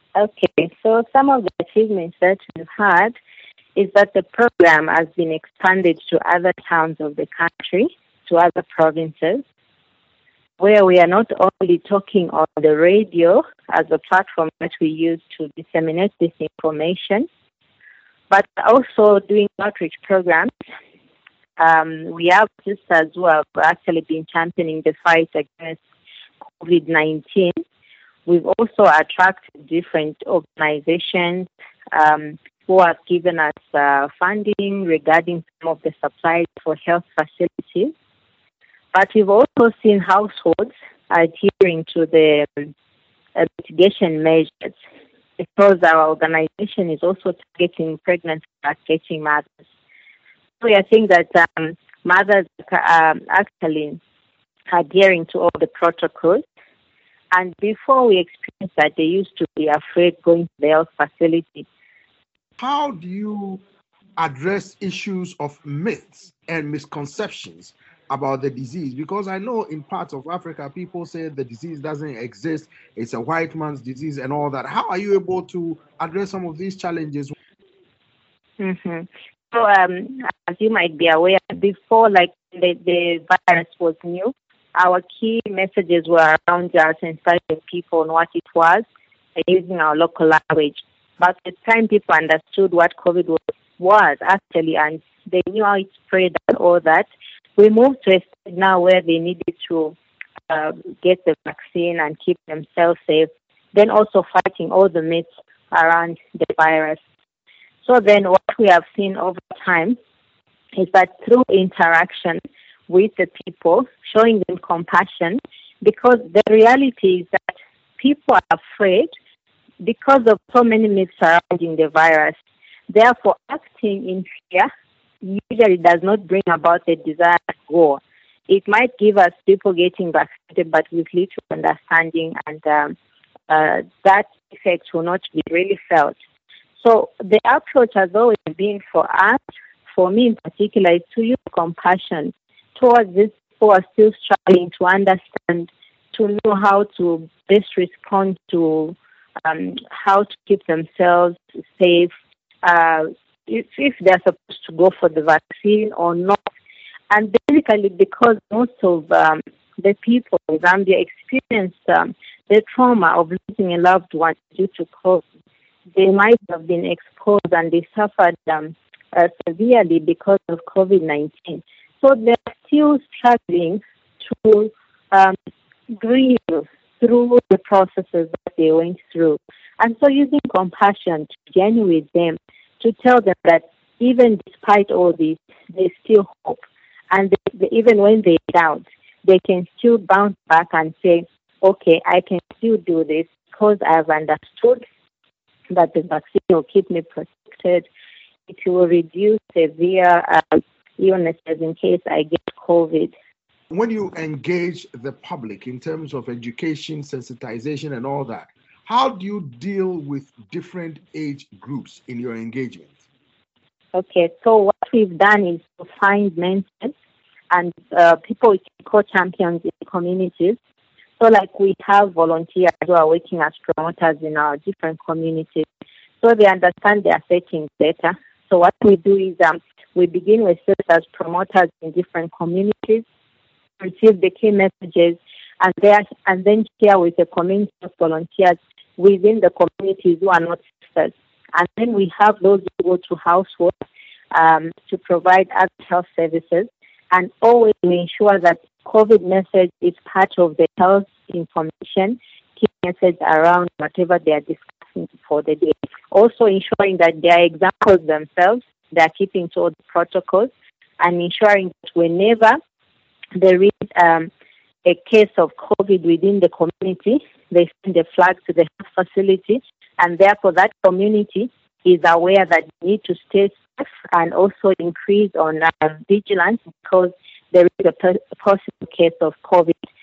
Okay, so some of the achievements that we've had is that the program has been expanded to other towns of the country, to other provinces, where we are not only talking on the radio as a platform that we use to disseminate this information, but also doing outreach programs. We have sisters who have actually been championing the fight against COVID-19. We've also attracted different organizations who have given us funding regarding some of the supplies for health facilities. But we've also seen households adhering to the mitigation measures because our organization is also targeting pregnant lactating mothers. So I think that mothers are actually adhering to all the protocols. And before we experienced that, they used to be afraid going to the health facility. How do you address issues of myths and misconceptions about the disease? Because I know in parts of Africa, people say the disease doesn't exist, it's a white man's disease and all that. How are you able to address some of these challenges? Mm-hmm. So, as you might be aware, before the virus was new, our key messages were around just inspiring people on what it was and using our local language. But at the time people understood what COVID was actually, and they knew how it spread and all that, we moved to a stage now where they needed to get the vaccine and keep themselves safe, then also fighting all the myths around the virus. So then what we have seen over time is that through interaction with the people, showing them compassion, because the reality is that people are afraid because of so many myths surrounding the virus. Therefore, acting in fear usually does not bring about the desired goal. It might give us people getting vaccinated, but with little understanding, and that effect will not be really felt. So the approach has always been for us, for me in particular, is to use compassion towards these who are still struggling to understand, to know how to best respond to how to keep themselves safe, if they're supposed to go for the vaccine or not. And basically, because most of the people in Zambia experienced the trauma of losing a loved one due to COVID, they might have been exposed and they suffered severely because of COVID-19. So they're still struggling to grieve through the processes that they went through. And so using compassion to journey with them, to tell them that even despite all this, there's still hope. And even when they doubt, they can still bounce back and say, okay, I can still do this because I've understood that the vaccine will keep me protected. It will reduce severe illnesses in case I get COVID. When you engage the public in terms of education, sensitization, and all that, how do you deal with different age groups in your engagement? Okay, so what we've done is to find mentors and people we can call champions in communities. So like we have volunteers who are working as promoters in our different communities. So they understand their settings better. So what we do is we begin with us as promoters in different communities, receive the key messages, and then share with the community of volunteers within the communities who are not sisters. And then we have those who go to households to provide other health services. And always we ensure that COVID message is part of the health information, key message around whatever they are discussing for the day. Also ensuring that they are examples themselves, they are keeping to all the protocols, and ensuring that whenever there is a case of COVID within the community, they send a flag to the health facility, and therefore that community is aware that they need to stay safe and also increase on vigilance because there is a possible case of COVID.